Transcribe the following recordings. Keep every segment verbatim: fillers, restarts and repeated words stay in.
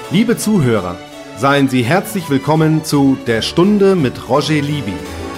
Liebe Zuhörer, seien Sie herzlich willkommen zu Der Stunde mit Roger Libby.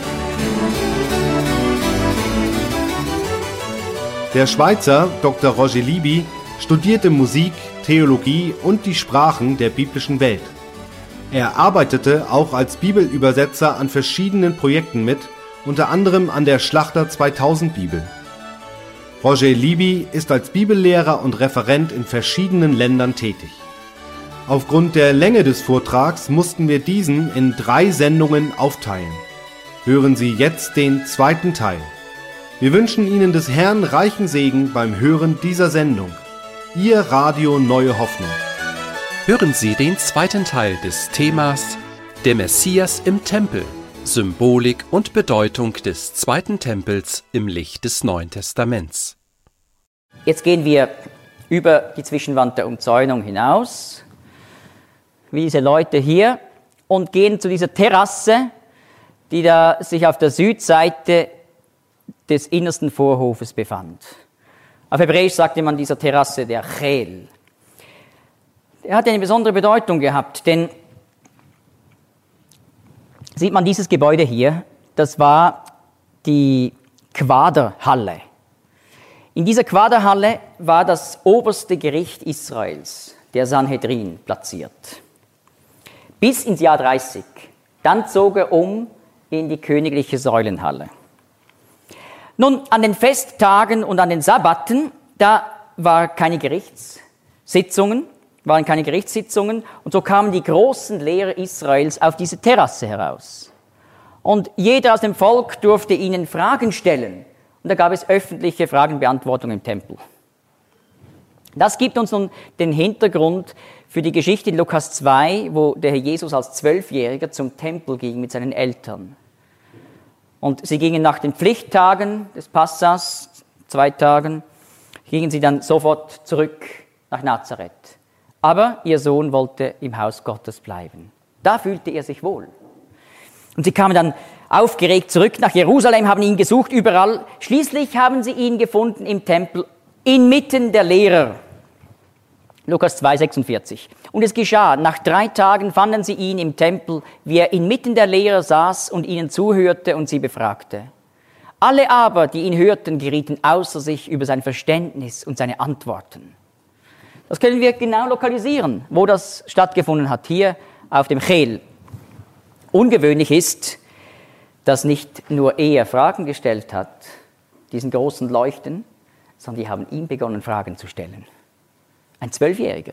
Der Schweizer Doktor Roger Libby studierte Musik, Theologie und die Sprachen der biblischen Welt. Er arbeitete auch als Bibelübersetzer an verschiedenen Projekten mit, unter anderem an der Schlachter zweitausend Bibel. Roger Libby ist als Bibellehrer und Referent in verschiedenen Ländern tätig. Aufgrund der Länge des Vortrags mussten wir diesen in drei Sendungen aufteilen. Hören Sie jetzt den zweiten Teil. Wir wünschen Ihnen des Herrn reichen Segen beim Hören dieser Sendung. Ihr Radio Neue Hoffnung. Hören Sie den zweiten Teil des Themas Der Messias im Tempel, Symbolik und Bedeutung des zweiten Tempels im Licht des Neuen Testaments. Jetzt gehen wir über die Zwischenwand der Umzäunung hinaus, wie diese Leute hier, und gehen zu dieser Terrasse, die da sich auf der Südseite des innersten Vorhofes befand. Auf Hebräisch sagte man dieser Terrasse der Chel. Er hat eine besondere Bedeutung gehabt, denn sieht man dieses Gebäude hier, das war die Quaderhalle. In dieser Quaderhalle war das oberste Gericht Israels, der Sanhedrin, platziert. Bis ins Jahr dreißig. Dann zog er um in die königliche Säulenhalle. Nun, an den Festtagen und an den Sabbaten, da waren keine Gerichtssitzungen, waren keine Gerichtssitzungen, und so kamen die großen Lehrer Israels auf diese Terrasse heraus. Und jeder aus dem Volk durfte ihnen Fragen stellen. Und da gab es öffentliche Fragenbeantwortung im Tempel. Das gibt uns nun den Hintergrund für die Geschichte in Lukas zwei, wo der Herr Jesus als Zwölfjähriger zum Tempel ging mit seinen Eltern. Und sie gingen nach den Pflichttagen des Passas, zwei Tagen, gingen sie dann sofort zurück nach Nazareth. Aber ihr Sohn wollte im Haus Gottes bleiben. Da fühlte er sich wohl. Und sie kamen dann aufgeregt zurück nach Jerusalem, haben ihn gesucht überall. Schließlich haben sie ihn gefunden im Tempel, inmitten der Lehrer. Lukas zwei, sechsundvierzig. Und es geschah, nach drei Tagen fanden sie ihn im Tempel, wie er inmitten der Lehrer saß und ihnen zuhörte und sie befragte. Alle aber, die ihn hörten, gerieten außer sich über sein Verständnis und seine Antworten. Das können wir genau lokalisieren, wo das stattgefunden hat, hier auf dem Chel. Ungewöhnlich ist, dass nicht nur er Fragen gestellt hat, diesen großen Leuchten, sondern die haben ihm begonnen, Fragen zu stellen. Ein Zwölfjähriger.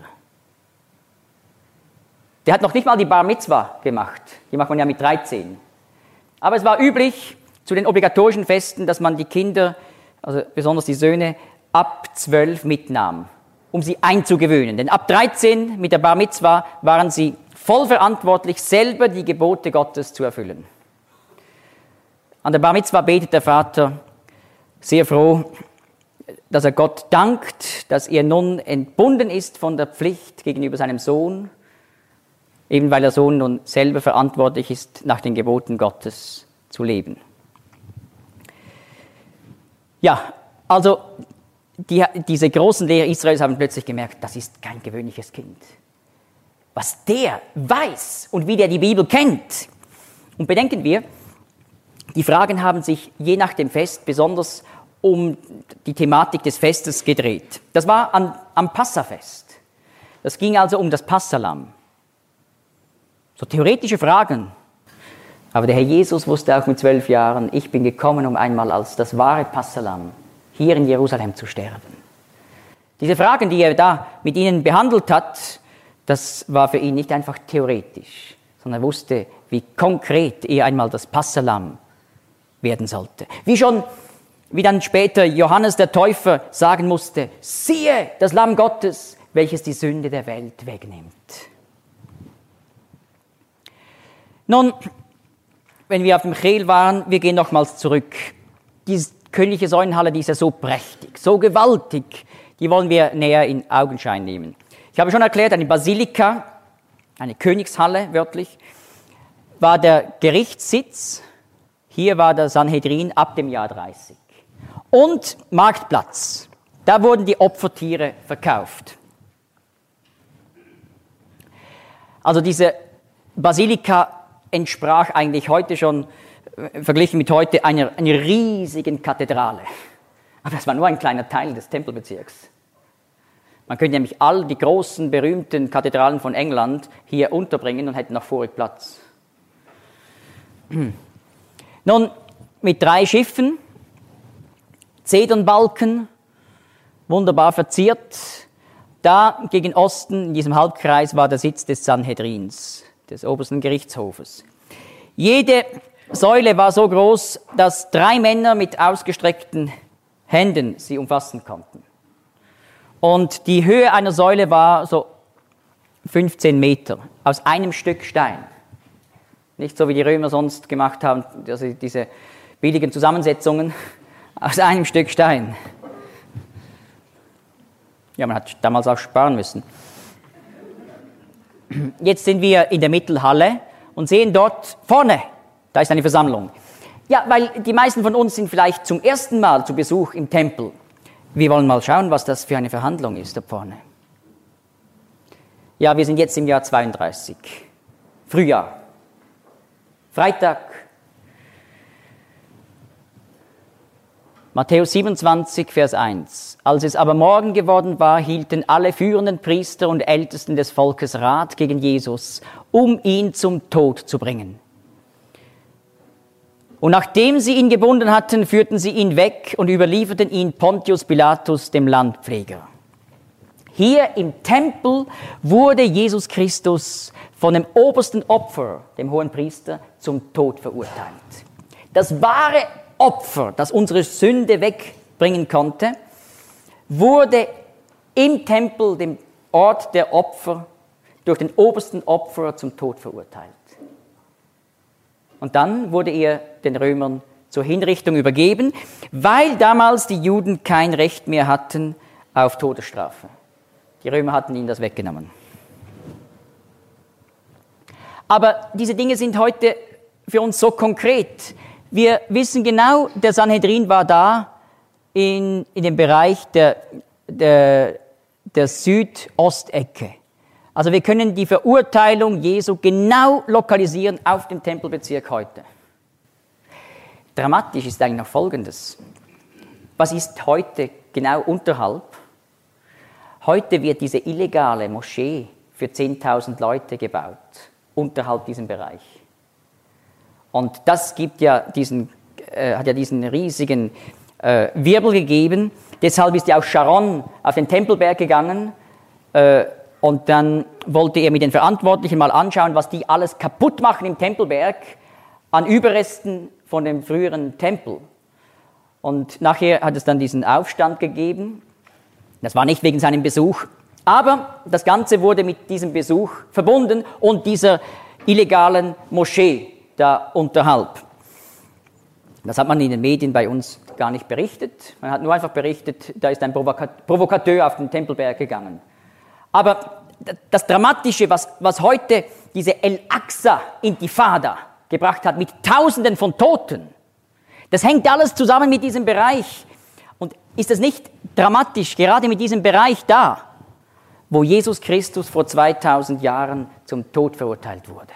Der hat noch nicht mal die Bar Mitzwa gemacht. Die macht man ja mit dreizehn. Aber es war üblich zu den obligatorischen Festen, dass man die Kinder, also besonders die Söhne, ab zwölf mitnahm, um sie einzugewöhnen. Denn ab dreizehn mit der Bar Mitzwa waren sie voll verantwortlich, selber die Gebote Gottes zu erfüllen. An der Bar Mitzwa betet der Vater sehr froh, dass er Gott dankt, dass er nun entbunden ist von der Pflicht gegenüber seinem Sohn, eben weil der Sohn nun selber verantwortlich ist, nach den Geboten Gottes zu leben. Ja, also die, diese großen Lehrer Israels haben plötzlich gemerkt, das ist kein gewöhnliches Kind. Was der weiß und wie der die Bibel kennt. Und bedenken wir, die Fragen haben sich je nach dem Fest besonders um die Thematik des Festes gedreht. Das war an, am Passafest. Das ging also um das Passahlamm. So theoretische Fragen. Aber der Herr Jesus wusste auch mit zwölf Jahren, ich bin gekommen, um einmal als das wahre Passahlamm hier in Jerusalem zu sterben. Diese Fragen, die er da mit ihnen behandelt hat, das war für ihn nicht einfach theoretisch, sondern er wusste, wie konkret er einmal das Passahlamm werden sollte. Wie schon Wie dann später Johannes der Täufer sagen musste, siehe das Lamm Gottes, welches die Sünde der Welt wegnimmt. Nun, wenn wir auf dem Chel waren, wir gehen nochmals zurück. Die königliche Säulenhalle, die ist ja so prächtig, so gewaltig, die wollen wir näher in Augenschein nehmen. Ich habe schon erklärt, eine Basilika, eine Königshalle wörtlich, war der Gerichtssitz. Hier war der Sanhedrin ab dem Jahr dreißig. Und Marktplatz, da wurden die Opfertiere verkauft. Also diese Basilika entsprach eigentlich heute schon, äh, verglichen mit heute, einer, einer riesigen Kathedrale. Aber das war nur ein kleiner Teil des Tempelbezirks. Man könnte nämlich all die großen, berühmten Kathedralen von England hier unterbringen und hätten noch vorig Platz. Nun, mit drei Schiffen, Zedernbalken, wunderbar verziert. Da gegen Osten, in diesem Halbkreis, war der Sitz des Sanhedrins, des obersten Gerichtshofes. Jede Säule war so groß, dass drei Männer mit ausgestreckten Händen sie umfassen konnten. Und die Höhe einer Säule war so fünfzehn Meter, aus einem Stück Stein. Nicht so, wie die Römer sonst gemacht haben, also diese billigen Zusammensetzungen, aus einem Stück Stein. Ja, man hat damals auch sparen müssen. Jetzt sind wir in der Mittelhalle und sehen dort vorne, da ist eine Versammlung. Ja, weil die meisten von uns sind vielleicht zum ersten Mal zu Besuch im Tempel. Wir wollen mal schauen, was das für eine Verhandlung ist da vorne. Ja, wir sind jetzt im Jahr zweiunddreißig, Frühjahr, Freitag. Matthäus siebenundzwanzig, Vers eins. Als es aber Morgen geworden war, hielten alle führenden Priester und Ältesten des Volkes Rat gegen Jesus, um ihn zum Tod zu bringen. Und nachdem sie ihn gebunden hatten, führten sie ihn weg und überlieferten ihn Pontius Pilatus, dem Landpfleger. Hier im Tempel wurde Jesus Christus von dem obersten Opfer, dem Hohenpriester, zum Tod verurteilt. Das wahre Opfer, das unsere Sünde wegbringen konnte, wurde im Tempel, dem Ort der Opfer, durch den obersten Opferer zum Tod verurteilt. Und dann wurde er den Römern zur Hinrichtung übergeben, weil damals die Juden kein Recht mehr hatten auf Todesstrafe. Die Römer hatten ihnen das weggenommen. Aber diese Dinge sind heute für uns so konkret. Wir wissen genau, der Sanhedrin war da in, in dem Bereich der, der, der Südostecke. Also wir können die Verurteilung Jesu genau lokalisieren auf dem Tempelbezirk heute. Dramatisch ist eigentlich noch Folgendes. Was ist heute genau unterhalb? Heute wird diese illegale Moschee für zehntausend Leute gebaut, unterhalb diesem Bereich. Und das gibt ja diesen, äh, hat ja diesen riesigen äh, Wirbel gegeben. Deshalb ist ja auch Sharon auf den Tempelberg gegangen äh, und dann wollte er mit den Verantwortlichen mal anschauen, was die alles kaputt machen im Tempelberg an Überresten von dem früheren Tempel. Und nachher hat es dann diesen Aufstand gegeben. Das war nicht wegen seinem Besuch, aber das Ganze wurde mit diesem Besuch verbunden und dieser illegalen Moschee da unterhalb. Das hat man in den Medien bei uns gar nicht berichtet. Man hat nur einfach berichtet, da ist ein Provokateur auf den Tempelberg gegangen. Aber das Dramatische, was, was heute diese El-Aqsa-Intifada gebracht hat, mit Tausenden von Toten, das hängt alles zusammen mit diesem Bereich. Und ist es nicht dramatisch, gerade mit diesem Bereich da, wo Jesus Christus vor zweitausend Jahren zum Tod verurteilt wurde?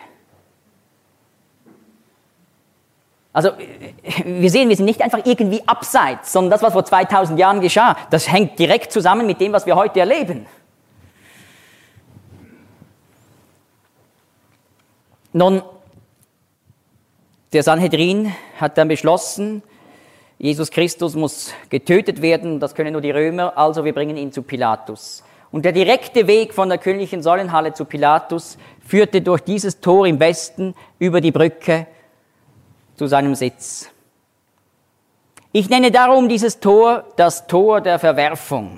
Also wir sehen, wir sind nicht einfach irgendwie abseits, sondern das, was vor zweitausend Jahren geschah, das hängt direkt zusammen mit dem, was wir heute erleben. Nun, der Sanhedrin hat dann beschlossen, Jesus Christus muss getötet werden, das können nur die Römer, also wir bringen ihn zu Pilatus. Und der direkte Weg von der königlichen Säulenhalle zu Pilatus führte durch dieses Tor im Westen über die Brücke zu seinem Sitz. Ich nenne darum dieses Tor das Tor der Verwerfung.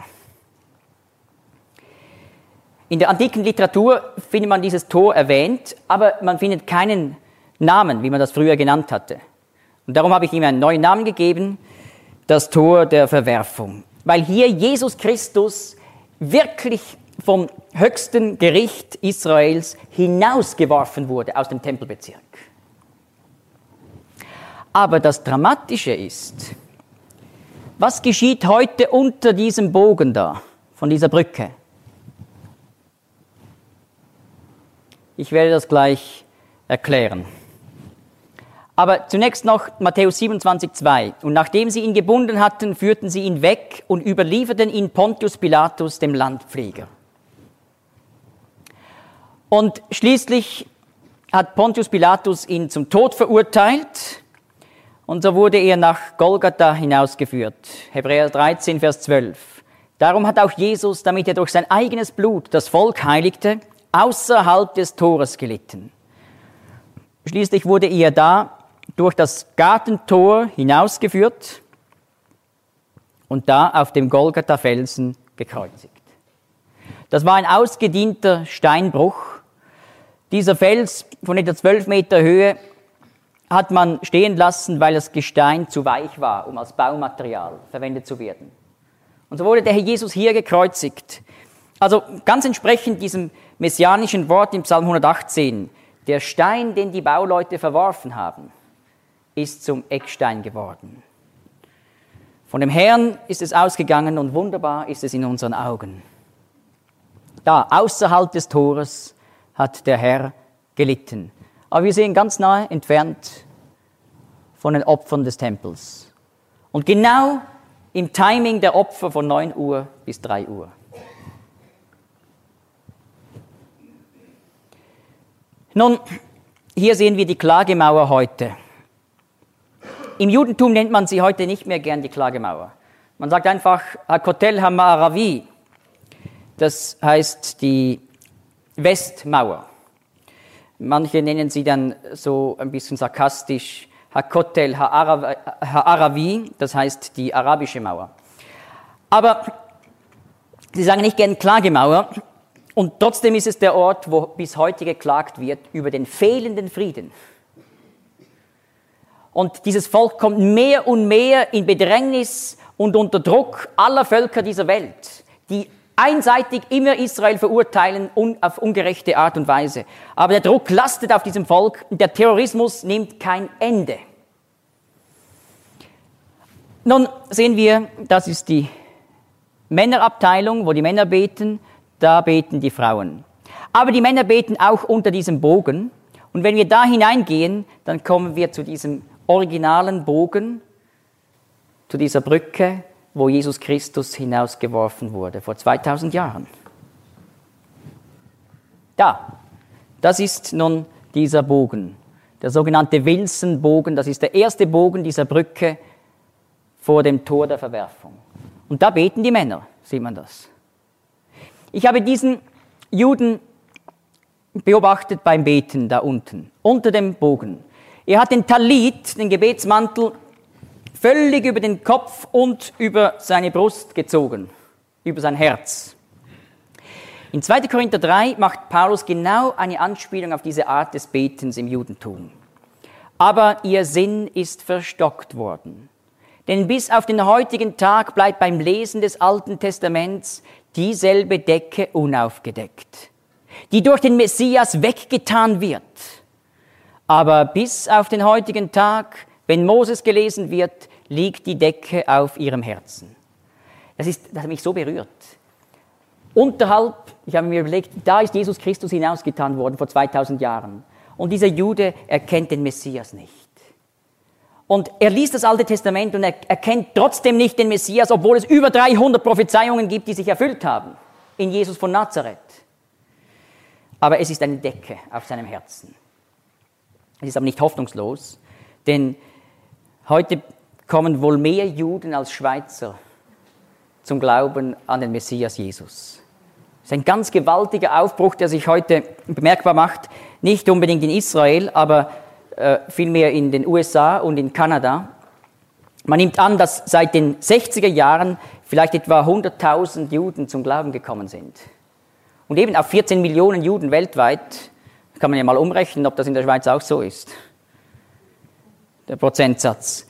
In der antiken Literatur findet man dieses Tor erwähnt, aber man findet keinen Namen, wie man das früher genannt hatte. Und darum habe ich ihm einen neuen Namen gegeben, das Tor der Verwerfung. Weil hier Jesus Christus wirklich vom höchsten Gericht Israels hinausgeworfen wurde aus dem Tempelbezirk. Aber das Dramatische ist, was geschieht heute unter diesem Bogen da, von dieser Brücke? Ich werde das gleich erklären. Aber zunächst noch Matthäus siebenundzwanzig, zwei. Und nachdem sie ihn gebunden hatten, führten sie ihn weg und überlieferten ihn Pontius Pilatus, dem Landpfleger. Und schließlich hat Pontius Pilatus ihn zum Tod verurteilt und so wurde er nach Golgatha hinausgeführt. Hebräer dreizehn, Vers zwölf. Darum hat auch Jesus, damit er durch sein eigenes Blut das Volk heiligte, außerhalb des Tores gelitten. Schließlich wurde er da durch das Gartentor hinausgeführt und da auf dem Golgatha-Felsen gekreuzigt. Das war ein ausgedienter Steinbruch. Dieser Fels von etwa zwölf Meter Höhe hat man stehen lassen, weil das Gestein zu weich war, um als Baumaterial verwendet zu werden. Und so wurde der Herr Jesus hier gekreuzigt. Also ganz entsprechend diesem messianischen Wort im Psalm hundertachtzehn. Der Stein, den die Bauleute verworfen haben, ist zum Eckstein geworden. Von dem Herrn ist es ausgegangen und wunderbar ist es in unseren Augen. Da, außerhalb des Tores, hat der Herr gelitten. Aber wir sehen ganz nahe entfernt von den Opfern des Tempels. Und genau im Timing der Opfer von neun Uhr bis drei Uhr. Nun, hier sehen wir die Klagemauer heute. Im Judentum nennt man sie heute nicht mehr gern die Klagemauer. Man sagt einfach Hakotel HaMa'aravi. Das heißt die Westmauer. Manche nennen sie dann so ein bisschen sarkastisch Hakotel Ha'aravi, das heißt die arabische Mauer. Aber sie sagen nicht gern Klagemauer und trotzdem ist es der Ort, wo bis heute geklagt wird über den fehlenden Frieden. Und dieses Volk kommt mehr und mehr in Bedrängnis und unter Druck aller Völker dieser Welt, die einseitig immer Israel verurteilen un- auf ungerechte Art und Weise. Aber der Druck lastet auf diesem Volk und der Terrorismus nimmt kein Ende. Nun sehen wir, das ist die Männerabteilung, wo die Männer beten, da beten die Frauen. Aber die Männer beten auch unter diesem Bogen. Und wenn wir da hineingehen, dann kommen wir zu diesem originalen Bogen, zu dieser Brücke, wo Jesus Christus hinausgeworfen wurde, vor zweitausend Jahren. Da, das ist nun dieser Bogen, der sogenannte Wilson-Bogen, das ist der erste Bogen dieser Brücke vor dem Tor der Verwerfung. Und da beten die Männer, sieht man das. Ich habe diesen Juden beobachtet beim Beten da unten, unter dem Bogen. Er hat den Talit, den Gebetsmantel, völlig über den Kopf und über seine Brust gezogen, über sein Herz. In zweiter Korinther drei macht Paulus genau eine Anspielung auf diese Art des Betens im Judentum. Aber ihr Sinn ist verstockt worden. Denn bis auf den heutigen Tag bleibt beim Lesen des Alten Testaments dieselbe Decke unaufgedeckt, die durch den Messias weggetan wird. Aber bis auf den heutigen Tag, wenn Moses gelesen wird, liegt die Decke auf ihrem Herzen. Das, ist, das hat mich so berührt. Unterhalb, ich habe mir überlegt, da ist Jesus Christus hinausgetan worden vor zweitausend Jahren. Und dieser Jude erkennt den Messias nicht. Und er liest das Alte Testament und er erkennt trotzdem nicht den Messias, obwohl es über dreihundert Prophezeiungen gibt, die sich erfüllt haben in Jesus von Nazareth. Aber es ist eine Decke auf seinem Herzen. Es ist aber nicht hoffnungslos, denn heute kommen wohl mehr Juden als Schweizer zum Glauben an den Messias Jesus. Das ist ein ganz gewaltiger Aufbruch, der sich heute bemerkbar macht, nicht unbedingt in Israel, aber äh, vielmehr in den U S A und in Kanada. Man nimmt an, dass seit den sechziger Jahren vielleicht etwa hunderttausend Juden zum Glauben gekommen sind. Und eben auf vierzehn Millionen Juden weltweit, kann man ja mal umrechnen, ob das in der Schweiz auch so ist, der Prozentsatz.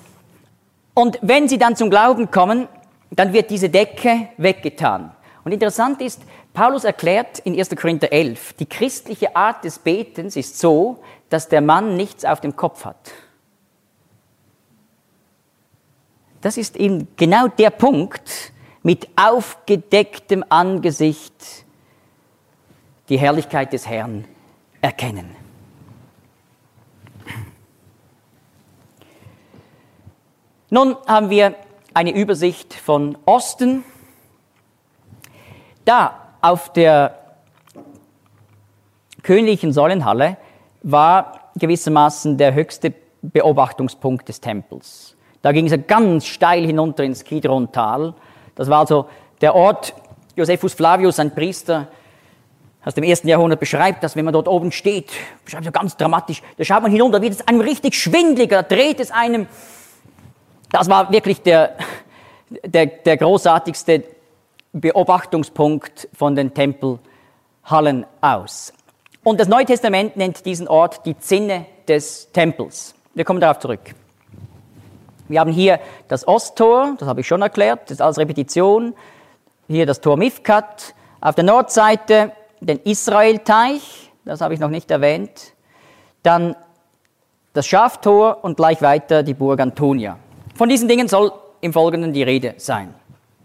Und wenn sie dann zum Glauben kommen, dann wird diese Decke weggetan. Und interessant ist, Paulus erklärt in erster Korinther elf, die christliche Art des Betens ist so, dass der Mann nichts auf dem Kopf hat. Das ist eben genau der Punkt, mit aufgedecktem Angesicht die Herrlichkeit des Herrn erkennen. Nun haben wir eine Übersicht von Osten. Da auf der königlichen Säulenhalle war gewissermaßen der höchste Beobachtungspunkt des Tempels. Da ging es ja ganz steil hinunter ins Kidron-Tal. Das war also der Ort, Josephus Flavius, ein Priester aus dem ersten Jahrhundert, beschreibt das, wenn man dort oben steht, beschreibt es ganz dramatisch, da schaut man hinunter, da wird es einem richtig schwindelig, da dreht es einem. Das war wirklich der, der, der großartigste Beobachtungspunkt von den Tempelhallen aus. Und das Neue Testament nennt diesen Ort die Zinne des Tempels. Wir kommen darauf zurück. Wir haben hier das Osttor, das habe ich schon erklärt, das ist als Repetition. Hier das Tor Mifkat. Auf der Nordseite den Israelteich, das habe ich noch nicht erwähnt. Dann das Schaftor und gleich weiter die Burg Antonia. Von diesen Dingen soll im Folgenden die Rede sein.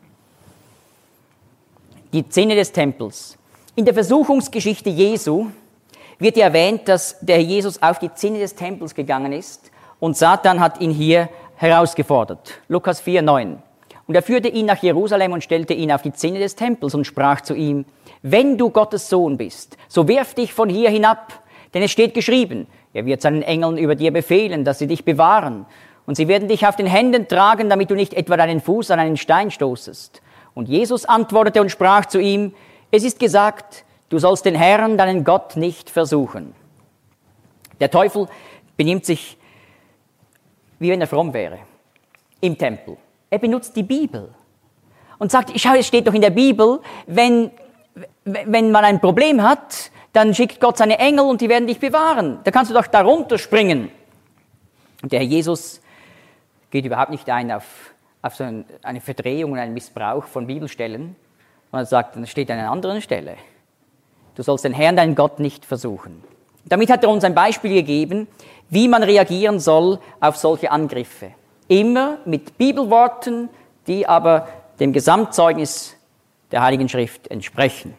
Die Zinne des Tempels. In der Versuchungsgeschichte Jesu wird ja erwähnt, dass der Jesus auf die Zinne des Tempels gegangen ist und Satan hat ihn hier herausgefordert. Lukas vier, neun. Und er führte ihn nach Jerusalem und stellte ihn auf die Zinne des Tempels und sprach zu ihm: Wenn du Gottes Sohn bist, so wirf dich von hier hinab, denn es steht geschrieben, er wird seinen Engeln über dir befehlen, dass sie dich bewahren. Und sie werden dich auf den Händen tragen, damit du nicht etwa deinen Fuß an einen Stein stoßest. Und Jesus antwortete und sprach zu ihm: Es ist gesagt, du sollst den Herrn, deinen Gott, nicht versuchen. Der Teufel benimmt sich, wie wenn er fromm wäre, im Tempel. Er benutzt die Bibel und sagt, schau, es steht doch in der Bibel, wenn, wenn man ein Problem hat, dann schickt Gott seine Engel und die werden dich bewahren. Da kannst du doch darunter springen. Und der Herr Jesus geht überhaupt nicht ein auf, auf so eine Verdrehung und einen Missbrauch von Bibelstellen, sondern sagt, dann steht an einer anderen Stelle. Du sollst den Herrn, deinen Gott, nicht versuchen. Damit hat er uns ein Beispiel gegeben, wie man reagieren soll auf solche Angriffe. Immer mit Bibelworten, die aber dem Gesamtzeugnis der Heiligen Schrift entsprechen.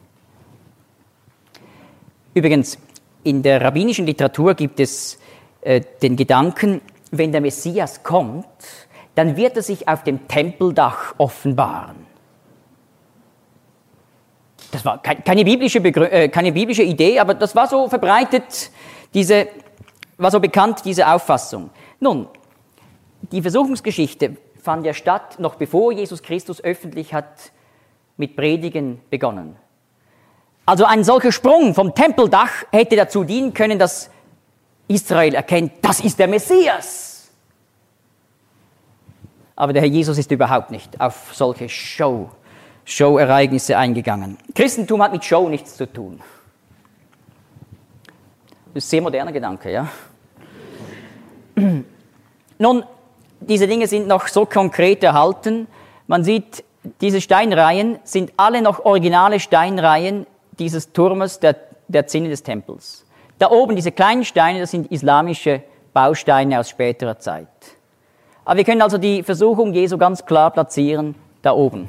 Übrigens, in der rabbinischen Literatur gibt es äh, den Gedanken, wenn der Messias kommt, dann wird er sich auf dem Tempeldach offenbaren. Das war keine biblische, Begrü- äh, keine biblische Idee, aber das war so verbreitet, diese, war so bekannt, diese Auffassung. Nun, die Versuchungsgeschichte fand ja statt, noch bevor Jesus Christus öffentlich hat mit Predigen begonnen. Also ein solcher Sprung vom Tempeldach hätte dazu dienen können, dass Israel erkennt, das ist der Messias. Aber der Herr Jesus ist überhaupt nicht auf solche Show, Show-Ereignisse eingegangen. Christentum hat mit Show nichts zu tun. Das ist ein sehr moderner Gedanke, ja. Nun, diese Dinge sind noch so konkret erhalten. Man sieht, diese Steinreihen sind alle noch originale Steinreihen dieses Turmes der, der Zinne des Tempels. Da oben, diese kleinen Steine, das sind islamische Bausteine aus späterer Zeit. Aber wir können also die Versuchung Jesu ganz klar platzieren, da oben.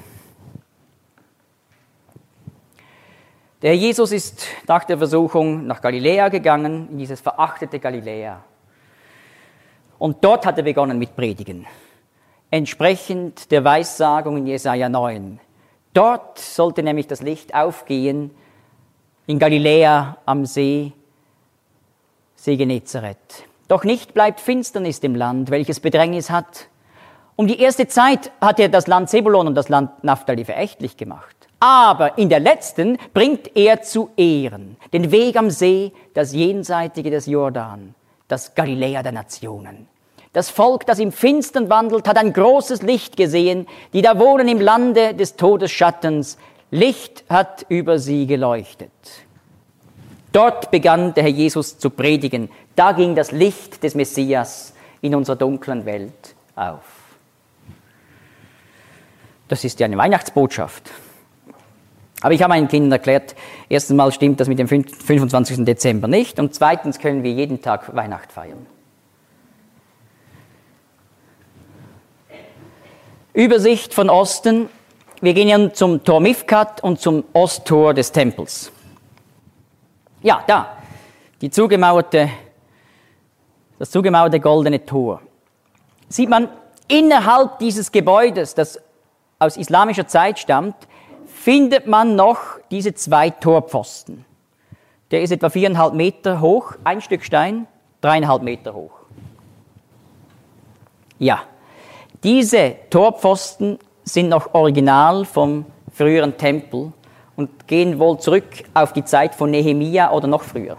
Der Herr Jesus ist nach der Versuchung nach Galiläa gegangen, in dieses verachtete Galiläa. Und dort hat er begonnen mit Predigen, entsprechend der Weissagung in Jesaja neun. Dort sollte nämlich das Licht aufgehen, in Galiläa am See, See Genezareth. Doch nicht bleibt Finsternis im Land, welches Bedrängnis hat. Um die erste Zeit hat er das Land Zebulon und das Land Naphtali verächtlich gemacht. Aber in der letzten bringt er zu Ehren den Weg am See, das Jenseitige des Jordan, das Galiläa der Nationen. Das Volk, das im Finstern wandelt, hat ein großes Licht gesehen, die da wohnen im Lande des Todesschattens. Licht hat über sie geleuchtet. Dort begann der Herr Jesus zu predigen. Da ging das Licht des Messias in unserer dunklen Welt auf. Das ist ja eine Weihnachtsbotschaft. Aber ich habe meinen Kindern erklärt, erstens mal stimmt das mit dem fünfundzwanzigsten Dezember nicht und zweitens können wir jeden Tag Weihnacht feiern. Übersicht von Osten. Wir gehen nun zum Tor Mifkat und zum Osttor des Tempels. Ja, da. die zugemauerte, das zugemauerte goldene Tor, sieht man innerhalb dieses Gebäudes, das aus islamischer Zeit stammt, findet man noch diese zwei Torpfosten. Der ist etwa viereinhalb Meter hoch, ein Stück Stein, dreieinhalb Meter hoch. Ja, diese Torpfosten sind noch original vom früheren Tempel und gehen wohl zurück auf die Zeit von Nehemia oder noch früher.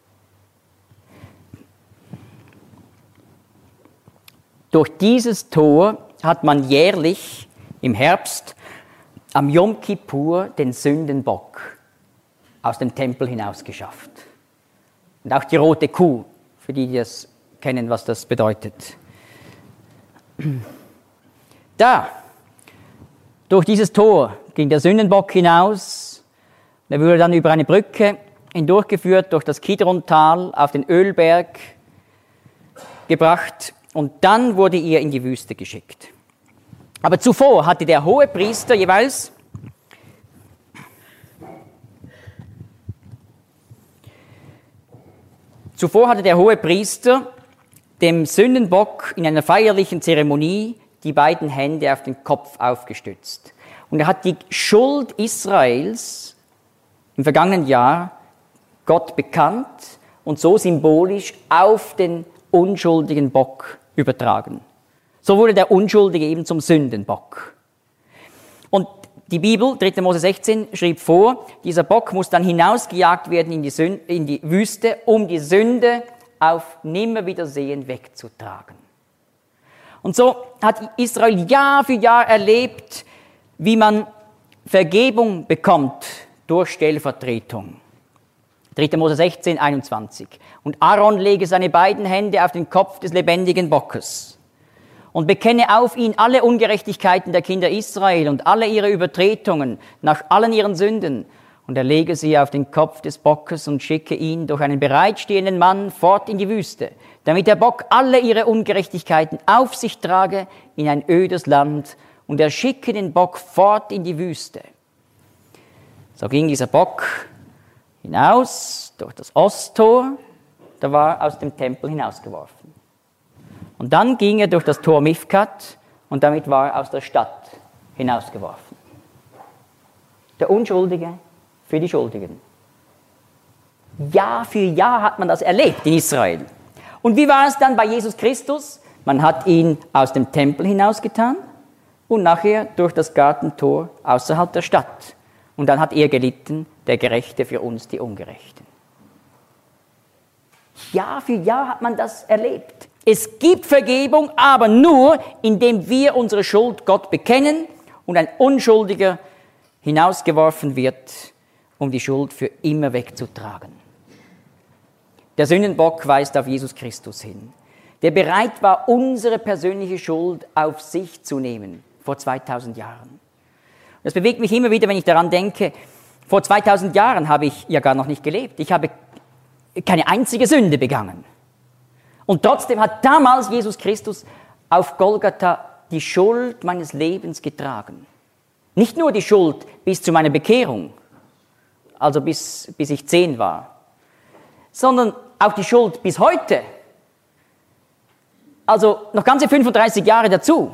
Durch dieses Tor hat man jährlich im Herbst am Yom Kippur den Sündenbock aus dem Tempel hinaus geschafft. Und auch die rote Kuh, für die, die das kennen, was das bedeutet. Da, durch dieses Tor ging der Sündenbock hinaus. Er wurde dann über eine Brücke hindurchgeführt, durch das Kidron-Tal auf den Ölberg gebracht und dann wurde er in die Wüste geschickt. Aber zuvor hatte der Hohepriester jeweils Zuvor hatte der Hohepriester dem Sündenbock in einer feierlichen Zeremonie die beiden Hände auf den Kopf aufgestützt. Und er hat die Schuld Israels im vergangenen Jahr Gott bekannt und so symbolisch auf den unschuldigen Bock übertragen. So wurde der Unschuldige eben zum Sündenbock. Und die Bibel, dritter Mose sechzehn, schrieb vor, dieser Bock muss dann hinausgejagt werden in die, Sünde, in die Wüste, um die Sünde auf Nimmerwiedersehen wegzutragen. Und so hat Israel Jahr für Jahr erlebt, wie man Vergebung bekommt durch Stellvertretung. dritter Mose sechzehn, einundzwanzig. Und Aaron lege seine beiden Hände auf den Kopf des lebendigen Bockes und bekenne auf ihn alle Ungerechtigkeiten der Kinder Israel und alle ihre Übertretungen nach allen ihren Sünden. Und er lege sie auf den Kopf des Bockes und schicke ihn durch einen bereitstehenden Mann fort in die Wüste, damit der Bock alle ihre Ungerechtigkeiten auf sich trage in ein ödes Land. Und er schicke den Bock fort in die Wüste. So ging dieser Bock hinaus durch das Osttor, da war er aus dem Tempel hinausgeworfen. Und dann ging er durch das Tor Mifkat und damit war er aus der Stadt hinausgeworfen. Der Unschuldige für die Schuldigen. Jahr für Jahr hat man das erlebt in Israel. Und wie war es dann bei Jesus Christus? Man hat ihn aus dem Tempel hinausgetan und nachher durch das Gartentor außerhalb der Stadt. Und dann hat er gelitten, der Gerechte für uns, die Ungerechten. Jahr für Jahr hat man das erlebt. Es gibt Vergebung, aber nur, indem wir unsere Schuld Gott bekennen und ein Unschuldiger hinausgeworfen wird, um die Schuld für immer wegzutragen. Der Sündenbock weist auf Jesus Christus hin, der bereit war, unsere persönliche Schuld auf sich zu nehmen, vor zweitausend Jahren. Das bewegt mich immer wieder, wenn ich daran denke, vor zweitausend Jahren habe ich ja gar noch nicht gelebt. Ich habe keine einzige Sünde begangen. Und trotzdem hat damals Jesus Christus auf Golgatha die Schuld meines Lebens getragen. Nicht nur die Schuld bis zu meiner Bekehrung, also bis, bis ich zehn war, sondern auch die Schuld bis heute. Also noch ganze fünfunddreißig Jahre dazu.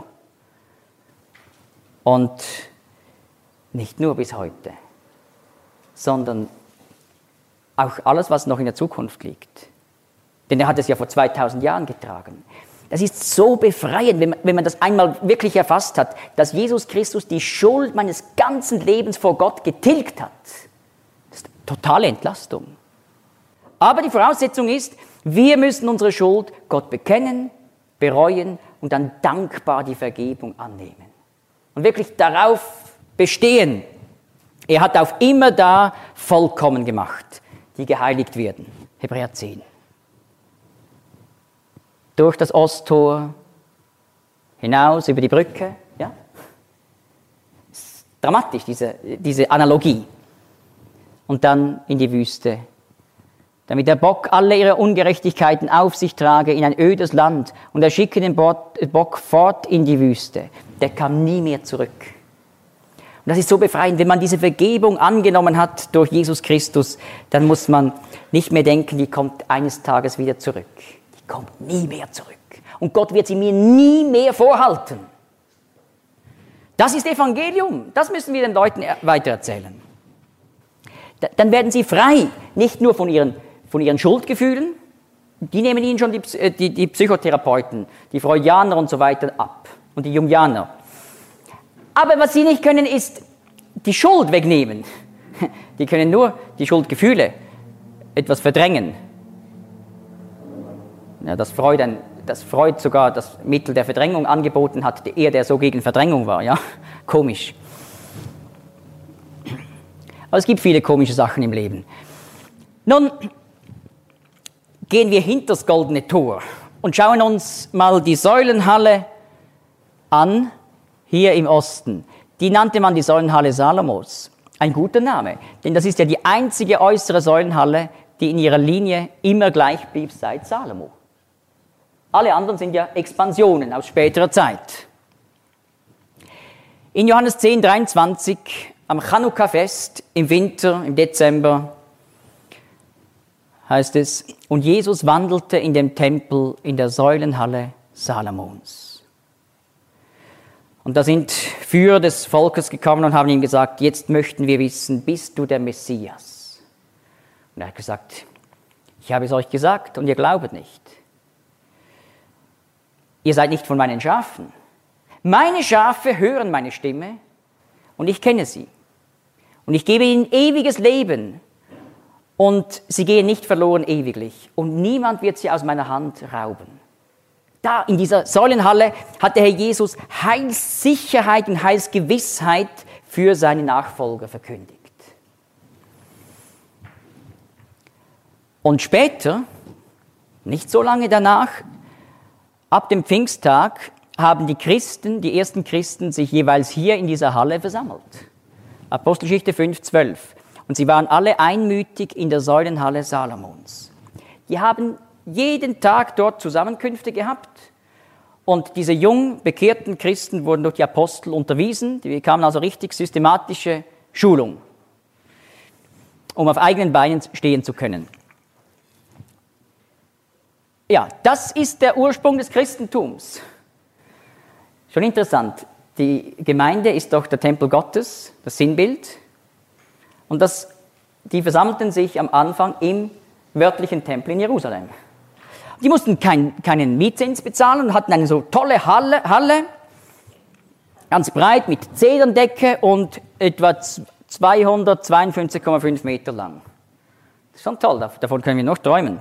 Und nicht nur bis heute, sondern auch alles, was noch in der Zukunft liegt. Denn er hat es ja vor zweitausend Jahren getragen. Das ist so befreiend, wenn man, wenn man das einmal wirklich erfasst hat, dass Jesus Christus die Schuld meines ganzen Lebens vor Gott getilgt hat. Das ist eine totale Entlastung. Aber die Voraussetzung ist, wir müssen unsere Schuld Gott bekennen, bereuen und dann dankbar die Vergebung annehmen. Und wirklich darauf bestehen. Er hat auf immer da vollkommen gemacht, die geheiligt werden. Hebräer zehn. Durch das Osttor, hinaus über die Brücke. Ja? Das ist dramatisch, diese, diese Analogie. Und dann in die Wüste, damit der Bock alle ihre Ungerechtigkeiten auf sich trage in ein ödes Land. Und er schicke den Bock fort in die Wüste. Der kam nie mehr zurück. Und das ist so befreiend, wenn man diese Vergebung angenommen hat durch Jesus Christus, dann muss man nicht mehr denken, die kommt eines Tages wieder zurück. Die kommt nie mehr zurück. Und Gott wird sie mir nie mehr vorhalten. Das ist Evangelium. Das müssen wir den Leuten weitererzählen. Dann werden sie frei, nicht nur von ihren, von ihren Schuldgefühlen. Die nehmen ihnen schon die, die, die Psychotherapeuten, die Freudianer und so weiter ab und die Jungianer. Aber was sie nicht können, ist die Schuld wegnehmen. Die können nur die Schuldgefühle etwas verdrängen. Ja, dass Freud, ein, dass Freud sogar das Mittel der Verdrängung angeboten hat, er, der so gegen Verdrängung war. Ja? Komisch. Aber es gibt viele komische Sachen im Leben. Nun gehen wir hinter das Goldene Tor und schauen uns mal die Säulenhalle an, hier im Osten. Die nannte man die Säulenhalle Salomos. Ein guter Name, denn das ist ja die einzige äußere Säulenhalle, die in ihrer Linie immer gleich blieb seit Salomo. Alle anderen sind ja Expansionen aus späterer Zeit. In Johannes zehn, dreiundzwanzig, am Chanukka-Fest im Winter, im Dezember, heißt es, und Jesus wandelte in dem Tempel in der Säulenhalle Salomons. Und da sind Führer des Volkes gekommen und haben ihm gesagt, jetzt möchten wir wissen, bist du der Messias? Und er hat gesagt, ich habe es euch gesagt und ihr glaubet nicht. Ihr seid nicht von meinen Schafen. Meine Schafe hören meine Stimme und ich kenne sie. Und ich gebe ihnen ewiges Leben und sie gehen nicht verloren ewiglich. Und niemand wird sie aus meiner Hand rauben. Da in dieser Säulenhalle hat der Herr Jesus Heilssicherheit und Heilsgewissheit für seine Nachfolger verkündigt. Und später, nicht so lange danach, ab dem Pfingsttag, haben die Christen, die ersten Christen, sich jeweils hier in dieser Halle versammelt. Apostelgeschichte fünf, zwölf. Und sie waren alle einmütig in der Säulenhalle Salomons. Die haben jeden Tag dort Zusammenkünfte gehabt und diese jung bekehrten Christen wurden durch die Apostel unterwiesen. Die bekamen also richtig systematische Schulung, um auf eigenen Beinen stehen zu können. Ja, das ist der Ursprung des Christentums. Schon interessant. Die Gemeinde ist doch der Tempel Gottes, das Sinnbild. Und das, die versammelten sich am Anfang im wörtlichen Tempel in Jerusalem. Die mussten kein, keinen Mietzins bezahlen und hatten eine so tolle Halle, Halle, ganz breit mit Zederndecke und etwa zweihundertzweiundfünfzig Komma fünf Meter lang. Das ist schon toll, davon können wir noch träumen.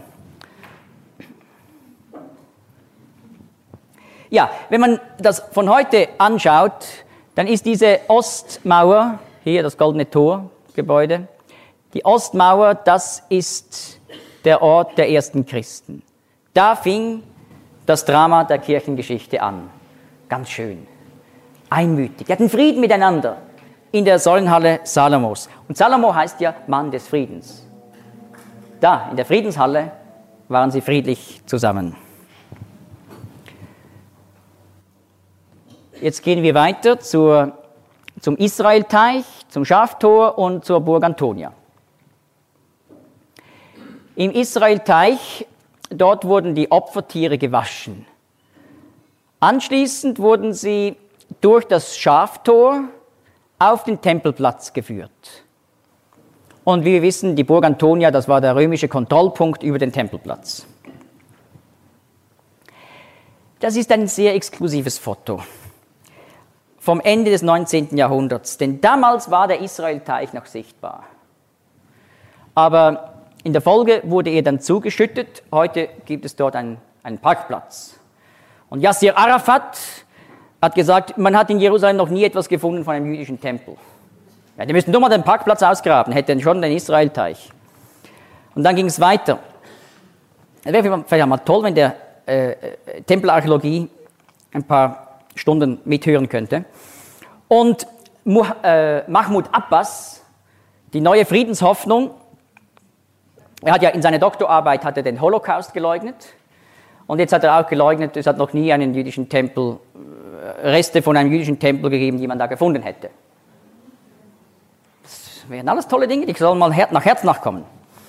Ja, wenn man das von heute anschaut, dann ist diese Ostmauer, hier das Goldene Tor-Gebäude, die Ostmauer, das ist der Ort der ersten Christen. Da fing das Drama der Kirchengeschichte an. Ganz schön. Einmütig. Die hatten Frieden miteinander in der Säulenhalle Salomos. Und Salomo heißt ja Mann des Friedens. Da, in der Friedenshalle, waren sie friedlich zusammen. Jetzt gehen wir weiter zur, zum Israelteich, zum Schaftor und zur Burg Antonia. Im Israelteich, dort wurden die Opfertiere gewaschen. Anschließend wurden sie durch das Schaftor auf den Tempelplatz geführt. Und wie wir wissen, die Burg Antonia, das war der römische Kontrollpunkt über den Tempelplatz. Das ist ein sehr exklusives Foto vom Ende des neunzehnten Jahrhunderts, denn damals war der Israelteich noch sichtbar. Aber in der Folge wurde er dann zugeschüttet. Heute gibt es dort einen, einen Parkplatz. Und Yasser Arafat hat gesagt, man hat in Jerusalem noch nie etwas gefunden von einem jüdischen Tempel. Ja, die müssten doch mal den Parkplatz ausgraben, hätten schon den Israelteich. Und dann ging es weiter. Es wäre vielleicht mal toll, wenn der äh, Tempelarchäologie ein paar Stunden mithören könnte. Und äh, Mahmoud Abbas, die neue Friedenshoffnung, er hat ja in seiner Doktorarbeit hat er den Holocaust geleugnet. Und jetzt hat er auch geleugnet, es hat noch nie einen jüdischen Tempel, Reste von einem jüdischen Tempel gegeben, die man da gefunden hätte. wären alles tolle Dinge, die sollen mal nach Herznach kommen.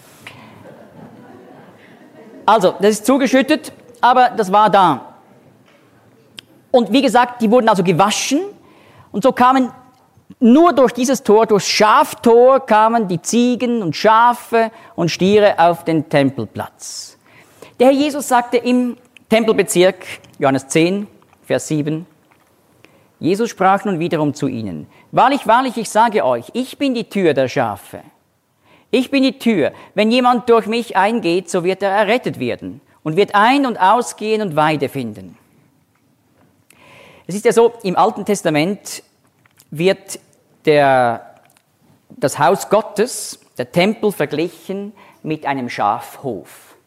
Also, das ist zugeschüttet, aber das war da. Und wie gesagt, die wurden also gewaschen und so kamen nur durch dieses Tor, durchs Schaftor, kamen die Ziegen und Schafe und Stiere auf den Tempelplatz. Der Herr Jesus sagte im Tempelbezirk, Johannes zehn, Vers sieben, Jesus sprach nun wiederum zu ihnen, wahrlich, wahrlich, ich sage euch, ich bin die Tür der Schafe. Ich bin die Tür. Wenn jemand durch mich eingeht, so wird er errettet werden und wird ein- und ausgehen und Weide finden. Es ist ja so, im Alten Testament wird der, das Haus Gottes, der Tempel, verglichen mit einem Schafhof.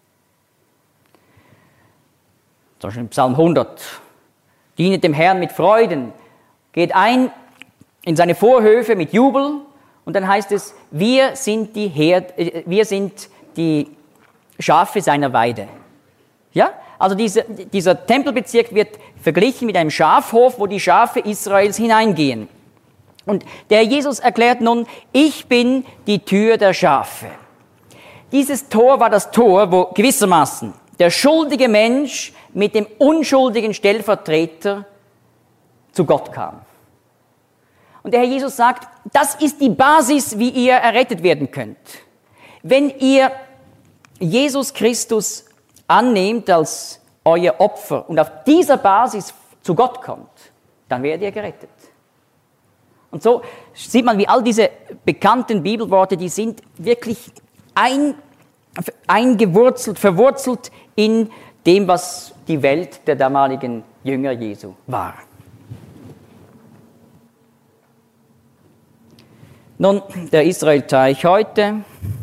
Zum Beispiel im Psalm hundert. Dienet dem Herrn mit Freuden, geht ein in seine Vorhöfe mit Jubel und dann heißt es, wir sind die, Herd, äh, wir sind die Schafe seiner Weide. Ja? Also dieser, dieser Tempelbezirk wird verglichen mit einem Schafhof, wo die Schafe Israels hineingehen. Und der Jesus erklärt nun, ich bin die Tür der Schafe. Dieses Tor war das Tor, wo gewissermaßen der schuldige Mensch mit dem unschuldigen Stellvertreter zu Gott kam. Und der Herr Jesus sagt, das ist die Basis, wie ihr errettet werden könnt. Wenn ihr Jesus Christus annehmt als euer Opfer und auf dieser Basis zu Gott kommt, dann werdet ihr gerettet. Und so sieht man, wie all diese bekannten Bibelworte, die sind wirklich ein, eingewurzelt, verwurzelt in dem, was die Welt der damaligen Jünger Jesu war. Nun, der Israelteich heute,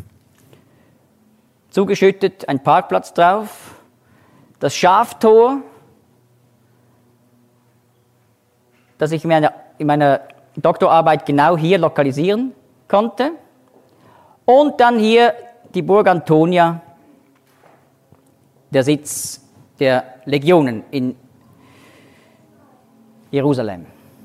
zugeschüttet, ein Parkplatz drauf, das Schaftor, das ich in meiner, in meiner Doktorarbeit genau hier lokalisieren konnte, und dann hier die Burg Antonia, der Sitz der Legionen in Jerusalem.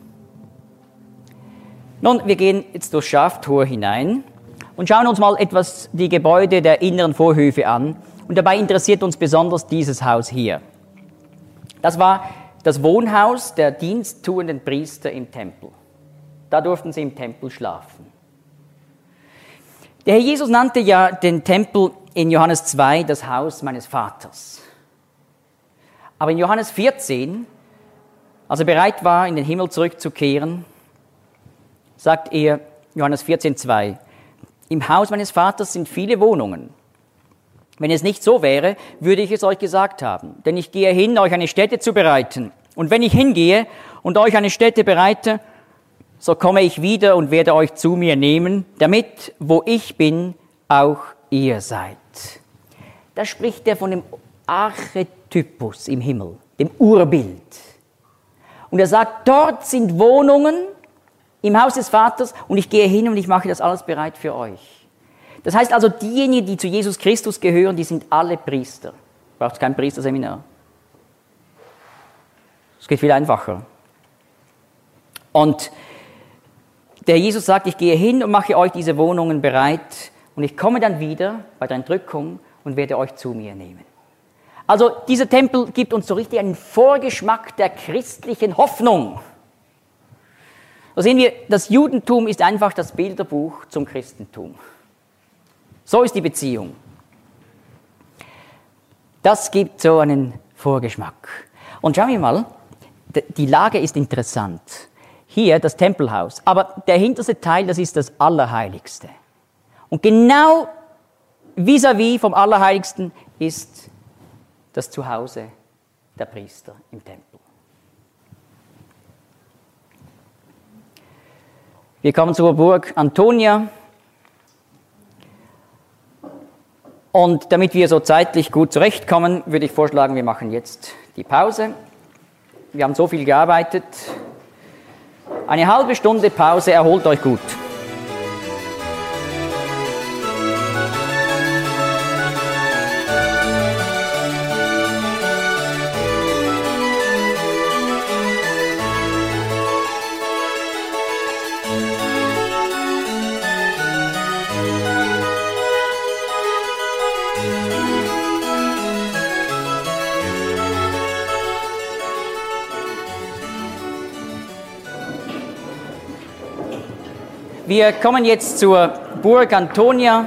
Nun, wir gehen jetzt durchs Schaftor hinein und schauen uns mal etwas die Gebäude der inneren Vorhöfe an. Und dabei interessiert uns besonders dieses Haus hier. Das war das Wohnhaus der diensttuenden Priester im Tempel. Da durften sie im Tempel schlafen. Der Herr Jesus nannte ja den Tempel in Johannes zwei das Haus meines Vaters. Aber in Johannes vierzehn, als er bereit war, in den Himmel zurückzukehren, sagt er, Johannes vierzehn, zwei, im Haus meines Vaters sind viele Wohnungen. Wenn es nicht so wäre, würde ich es euch gesagt haben. Denn ich gehe hin, euch eine Stätte zu bereiten. Und wenn ich hingehe und euch eine Stätte bereite, so komme ich wieder und werde euch zu mir nehmen, damit, wo ich bin, auch ihr seid. Da spricht er von dem Archetypus im Himmel, dem Urbild. Und er sagt, dort sind Wohnungen im Haus des Vaters und ich gehe hin und ich mache das alles bereit für euch. Das heißt also, diejenigen, die zu Jesus Christus gehören, die sind alle Priester. Braucht kein Priesterseminar. Es geht viel einfacher. Und der Jesus sagt, ich gehe hin und mache euch diese Wohnungen bereit und ich komme dann wieder bei der Entrückung und werde euch zu mir nehmen. Also dieser Tempel gibt uns so richtig einen Vorgeschmack der christlichen Hoffnung. Da sehen wir, das Judentum ist einfach das Bilderbuch zum Christentum. So ist die Beziehung. Das gibt so einen Vorgeschmack. Und schauen wir mal, die Lage ist interessant. Hier das Tempelhaus, aber der hinterste Teil, das ist das Allerheiligste. Und genau vis-à-vis vom Allerheiligsten ist das Zuhause der Priester im Tempel. Wir kommen zur Burg Antonia. Und damit wir so zeitlich gut zurechtkommen, würde ich vorschlagen, wir machen jetzt die Pause. Wir haben so viel gearbeitet. Eine halbe Stunde Pause, erholt euch gut. Wir kommen jetzt zur Burg Antonia.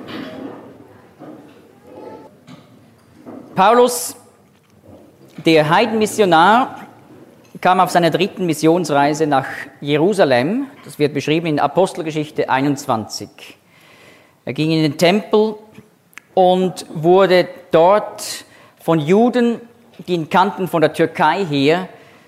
Paulus, der Heidenmissionar, kam auf seiner dritten Missionsreise nach Jerusalem. Das wird beschrieben in Apostelgeschichte einundzwanzig. Er ging in den Tempel und wurde dort von Juden, die ihn kannten von der Türkei her,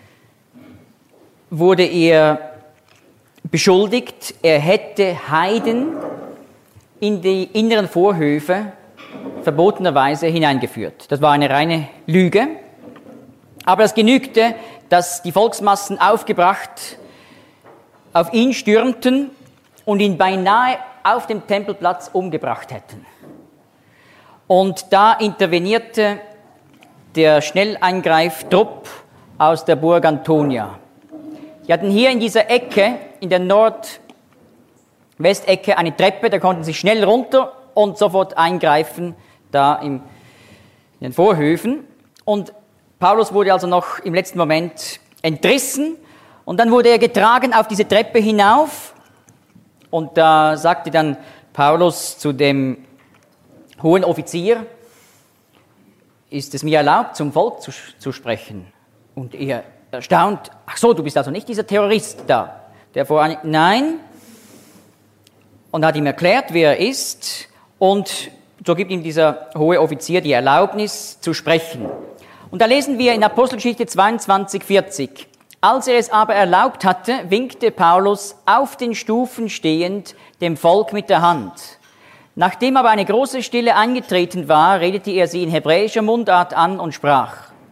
wurde er beschuldigt, er hätte Heiden in die inneren Vorhöfe verbotenerweise hineingeführt. Das war eine reine Lüge. Aber es genügte, dass die Volksmassen aufgebracht auf ihn stürmten und ihn beinahe auf dem Tempelplatz umgebracht hätten. Und da intervenierte der Schnelleingreiftrupp aus der Burg Antonia. Die hatten hier in dieser Ecke, in der Nordwestecke, eine Treppe, da konnten sie schnell runter und sofort eingreifen, da im, in den Vorhöfen. Und Paulus wurde also noch im letzten Moment entrissen und dann wurde er getragen auf diese Treppe hinauf. Und da sagte dann Paulus zu dem hohen Offizier, ist es mir erlaubt, zum Volk zu, zu sprechen? Und er erstaunt, ach so, du bist also nicht dieser Terrorist da, der vor nein, und hat ihm erklärt, wer er ist, und so gibt ihm dieser hohe Offizier die Erlaubnis zu sprechen. Und da lesen wir in Apostelgeschichte zweiundzwanzig, vierzig. Als er es aber erlaubt hatte, winkte Paulus auf den Stufen stehend dem Volk mit der Hand. Nachdem aber eine große Stille eingetreten war, redete er sie in hebräischer Mundart an und sprach: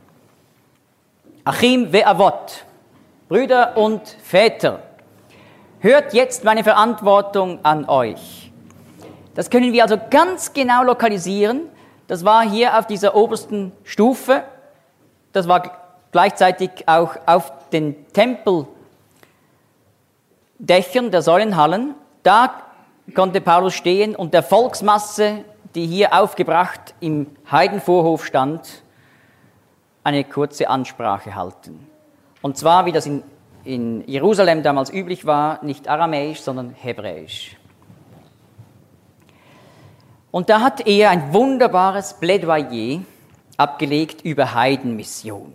Achim ve'avot, Brüder und Väter, hört jetzt meine Verantwortung an euch. Das können wir also ganz genau lokalisieren. Das war hier auf dieser obersten Stufe. Das war gleichzeitig auch auf den Tempeldächern der Säulenhallen. Da konnte Paulus stehen und der Volksmasse, die hier aufgebracht im Heidenvorhof stand, eine kurze Ansprache halten. Und zwar, wie das in, in Jerusalem damals üblich war, nicht aramäisch, sondern hebräisch. Und da hat er ein wunderbares Plädoyer abgelegt über Heidenmission.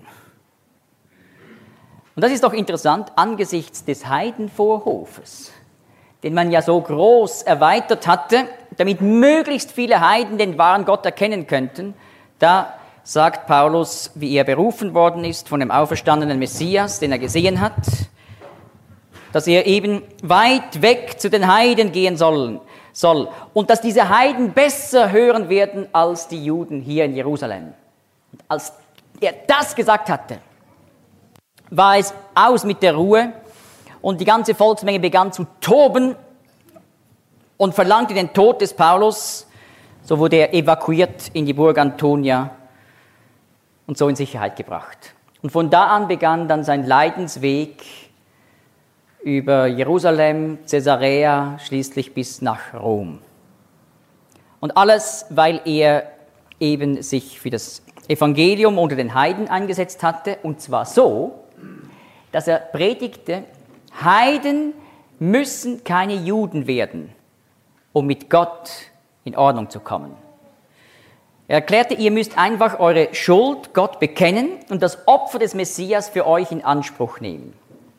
Und das ist doch interessant angesichts des Heidenvorhofes, den man ja so groß erweitert hatte, damit möglichst viele Heiden den wahren Gott erkennen könnten. Da sagt Paulus, wie er berufen worden ist von dem auferstandenen Messias, den er gesehen hat, dass er eben weit weg zu den Heiden gehen soll, soll und dass diese Heiden besser hören werden als die Juden hier in Jerusalem. Und als er das gesagt hatte, war es aus mit der Ruhe und die ganze Volksmenge begann zu toben und verlangte den Tod des Paulus. So wurde er evakuiert in die Burg Antonia und so in Sicherheit gebracht. Und von da an begann dann sein Leidensweg über Jerusalem, Caesarea, schließlich bis nach Rom. Und alles, weil er eben sich für das Evangelium unter den Heiden eingesetzt hatte, und zwar so, dass er predigte, Heiden müssen keine Juden werden, um mit Gott in Ordnung zu kommen. Er erklärte, ihr müsst einfach eure Schuld Gott bekennen und das Opfer des Messias für euch in Anspruch nehmen.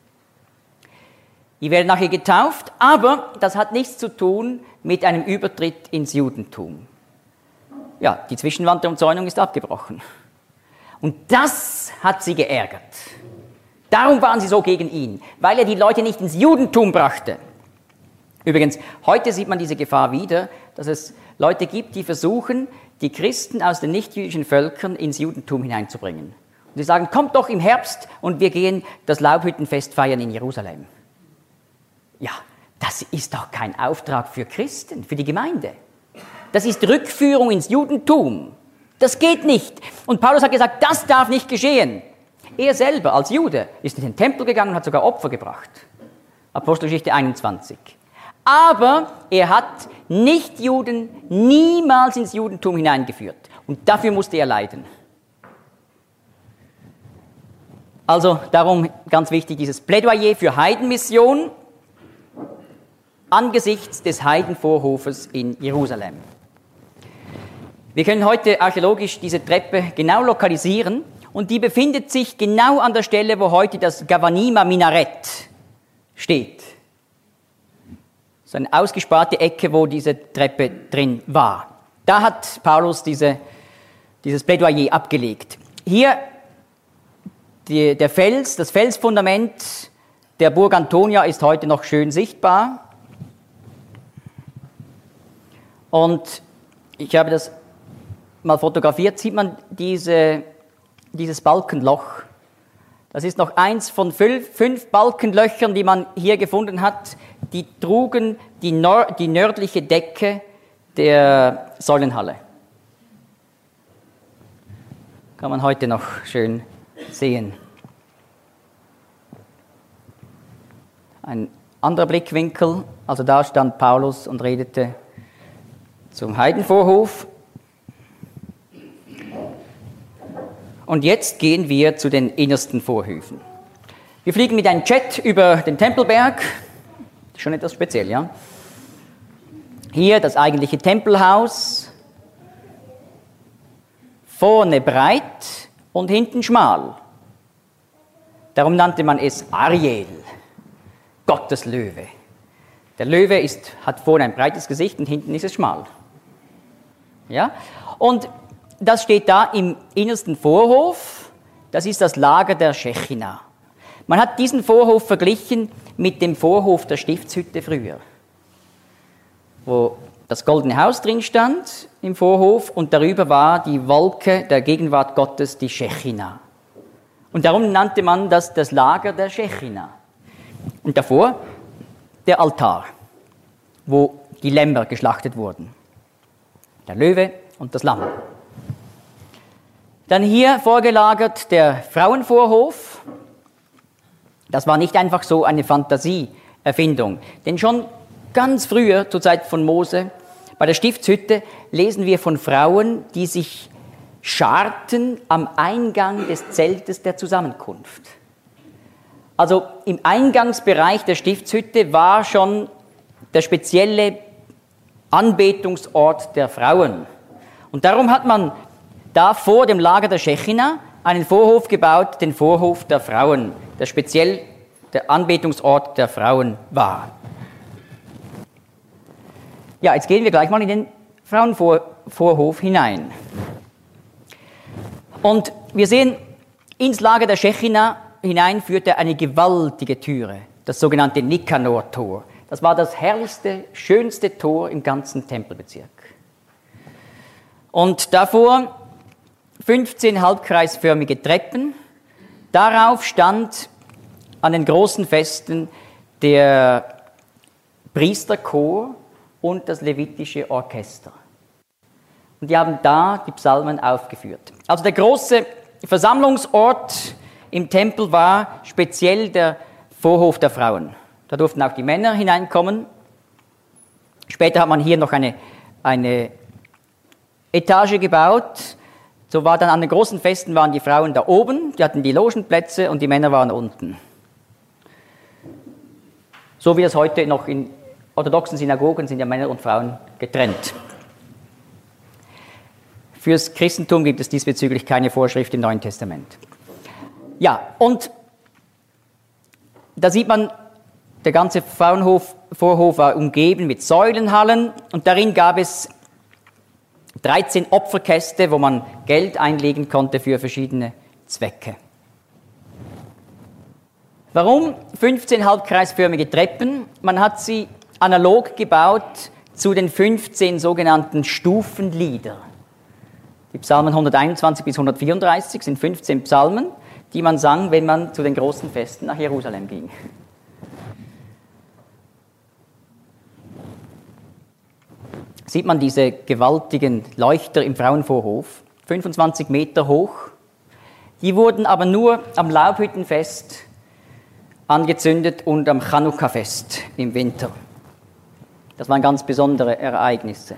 Ihr werdet nachher getauft, aber das hat nichts zu tun mit einem Übertritt ins Judentum. Ja, die Zwischenwand der Umzäunung ist abgebrochen. Und das hat sie geärgert. Darum waren sie so gegen ihn, weil er die Leute nicht ins Judentum brachte. Übrigens, heute sieht man diese Gefahr wieder, dass es Leute gibt, die versuchen, die Christen aus den nichtjüdischen Völkern ins Judentum hineinzubringen. Und die sagen, kommt doch im Herbst und wir gehen das Laubhüttenfest feiern in Jerusalem. Ja, das ist doch kein Auftrag für Christen, für die Gemeinde. Das ist Rückführung ins Judentum. Das geht nicht. Und Paulus hat gesagt, das darf nicht geschehen. Er selber als Jude ist in den Tempel gegangen und hat sogar Opfer gebracht. Apostelgeschichte einundzwanzig. Aber er hat Nichtjuden niemals ins Judentum hineingeführt. Und dafür musste er leiden. Also darum ganz wichtig dieses Plädoyer für Heidenmission. angesichts des Heidenvorhofes in Jerusalem. Wir können heute archäologisch diese Treppe genau lokalisieren und die befindet sich genau an der Stelle, wo heute das Gavanima-Minarett steht. So eine ausgesparte Ecke, wo diese Treppe drin war. Da hat Paulus diese, dieses Plädoyer abgelegt. Hier die, der Fels, das Felsfundament der Burg Antonia ist heute noch schön sichtbar. Und ich habe das mal fotografiert, sieht man diese, dieses Balkenloch. Das ist noch eins von fünf, fünf Balkenlöchern, die man hier gefunden hat. Die trugen die, nor- die nördliche Decke der Säulenhalle. Kann man heute noch schön sehen. Ein anderer Blickwinkel, also da stand Paulus und redete zum Heidenvorhof. Und jetzt gehen wir zu den innersten Vorhöfen. Wir fliegen mit einem Jet über den Tempelberg. Schon etwas speziell, ja? Hier das eigentliche Tempelhaus. Vorne breit und hinten schmal. Darum nannte man es Ariel, Gottes Löwe. Der Löwe ist, hat vorne ein breites Gesicht und hinten ist es schmal. Ja? Und das steht da im innersten Vorhof. Das ist das Lager der Schechina. Man hat diesen Vorhof verglichen mit dem Vorhof der Stiftshütte früher, wo das goldene Haus drin stand im Vorhof und darüber war die Wolke der Gegenwart Gottes, die Schechina. Und darum nannte man das das Lager der Schechina. Und davor der Altar, wo die Lämmer geschlachtet wurden. Der Löwe und das Lamm. Dann hier vorgelagert der Frauenvorhof. Das war nicht einfach so eine Fantasieerfindung. Denn schon ganz früher, zur Zeit von Mose, bei der Stiftshütte, lesen wir von Frauen, die sich scharten am Eingang des Zeltes der Zusammenkunft. Also im Eingangsbereich der Stiftshütte war schon der spezielle Anbetungsort der Frauen. Und darum hat man da vor dem Lager der Schechina einen Vorhof gebaut, den Vorhof der Frauen, der speziell der Anbetungsort der Frauen war. Ja, jetzt gehen wir gleich mal in den Frauenvorhof hinein. Und wir sehen, ins Lager der Schechina hinein führte eine gewaltige Türe, das sogenannte Nikanor-Tor. Das war das herrlichste, schönste Tor im ganzen Tempelbezirk. Und davor fünfzehn halbkreisförmige Treppen. Darauf stand an den großen Festen der Priesterchor und das levitische Orchester. Und die haben da die Psalmen aufgeführt. Also der große Versammlungsort im Tempel war speziell der Vorhof der Frauen. Da durften auch die Männer hineinkommen. Später hat man hier noch eine, eine Etage gebaut. So war dann an den großen Festen waren die Frauen da oben, die hatten die Logenplätze und die Männer waren unten. So wie das heute noch in orthodoxen Synagogen sind ja Männer und Frauen getrennt. Fürs Christentum gibt es diesbezüglich keine Vorschrift im Neuen Testament. Ja, und da sieht man, der ganze Frauenhof, Vorhof war umgeben mit Säulenhallen und darin gab es dreizehn Opferkäste, wo man Geld einlegen konnte für verschiedene Zwecke. Warum fünfzehn halbkreisförmige Treppen? Man hat sie analog gebaut zu den fünfzehn sogenannten Stufenlieder. Die Psalmen hunderteinundzwanzig bis hundertvierunddreißig sind fünfzehn Psalmen, die man sang, wenn man zu den großen Festen nach Jerusalem ging. Sieht man diese gewaltigen Leuchter im Frauenvorhof, fünfundzwanzig Meter hoch. Die wurden aber nur am Laubhüttenfest angezündet und am Chanukka-Fest im Winter. Das waren ganz besondere Ereignisse.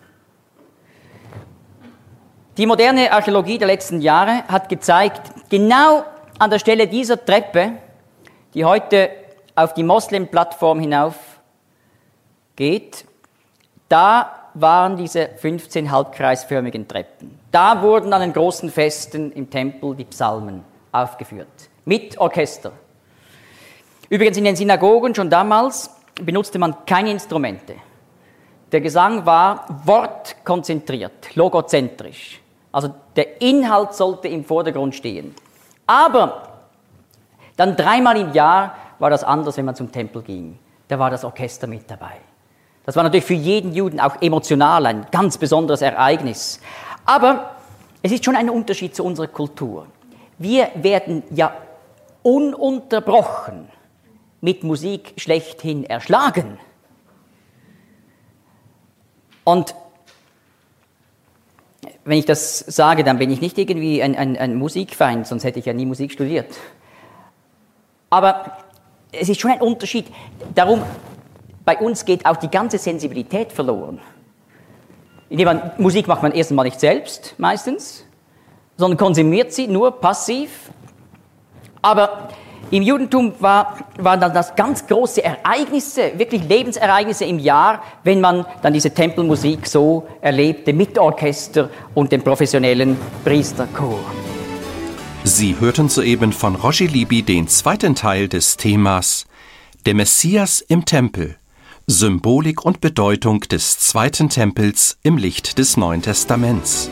Die moderne Archäologie der letzten Jahre hat gezeigt, genau an der Stelle dieser Treppe, die heute auf die Moslem-Plattform hinauf geht, da waren diese fünfzehn halbkreisförmigen Treppen. Da wurden an den großen Festen im Tempel die Psalmen aufgeführt, mit Orchester. Übrigens in den Synagogen schon damals benutzte man keine Instrumente. Der Gesang war wortkonzentriert, logozentrisch. Also der Inhalt sollte im Vordergrund stehen. Aber dann dreimal im Jahr war das anders, wenn man zum Tempel ging. Da war das Orchester mit dabei. Das war natürlich für jeden Juden auch emotional ein ganz besonderes Ereignis. Aber es ist schon ein Unterschied zu unserer Kultur. Wir werden ja ununterbrochen mit Musik schlechthin erschlagen. Und wenn ich das sage, dann bin ich nicht irgendwie ein, ein, ein Musikfeind, sonst hätte ich ja nie Musik studiert. Aber es ist schon ein Unterschied. Darum, bei uns geht auch die ganze Sensibilität verloren. Indem man, Musik macht man erst einmal nicht selbst, meistens, sondern konsumiert sie nur passiv. Aber im Judentum war, waren dann das ganz große Ereignisse, wirklich Lebensereignisse im Jahr, wenn man dann diese Tempelmusik so erlebte mit Orchester und dem professionellen Priesterchor. Sie hörten soeben von Roger Libby den zweiten Teil des Themas Der Messias im Tempel, Symbolik und Bedeutung des zweiten Tempels im Licht des Neuen Testaments.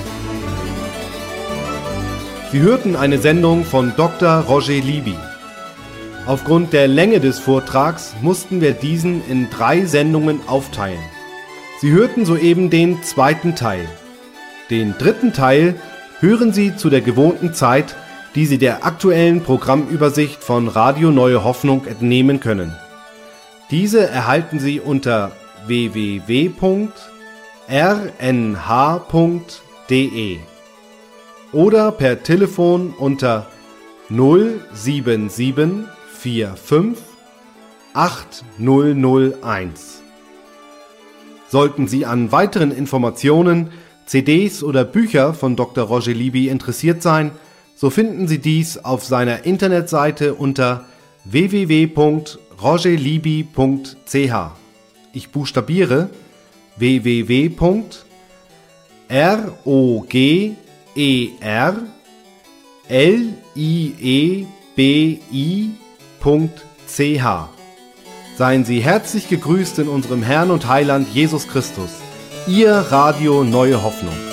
Sie hörten eine Sendung von Doktor Roger Libby. Aufgrund der Länge des Vortrags mussten wir diesen in drei Sendungen aufteilen. Sie hörten soeben den zweiten Teil. Den dritten Teil hören Sie zu der gewohnten Zeit, die Sie der aktuellen Programmübersicht von Radio Neue Hoffnung entnehmen können. Diese erhalten Sie unter w w w punkt r n h punkt d e oder per Telefon unter null sieben sieben vier fünf acht null null eins. Sollten Sie an weiteren Informationen, C Ds oder Bücher von Doktor Roger Libby interessiert sein, so finden Sie dies auf seiner Internetseite unter w w w punkt roger libby punkt c h. Ich buchstabiere w w w punkt roger libby punkt c h. Seien Sie herzlich gegrüßt in unserem Herrn und Heiland Jesus Christus. Ihr Radio Neue Hoffnung.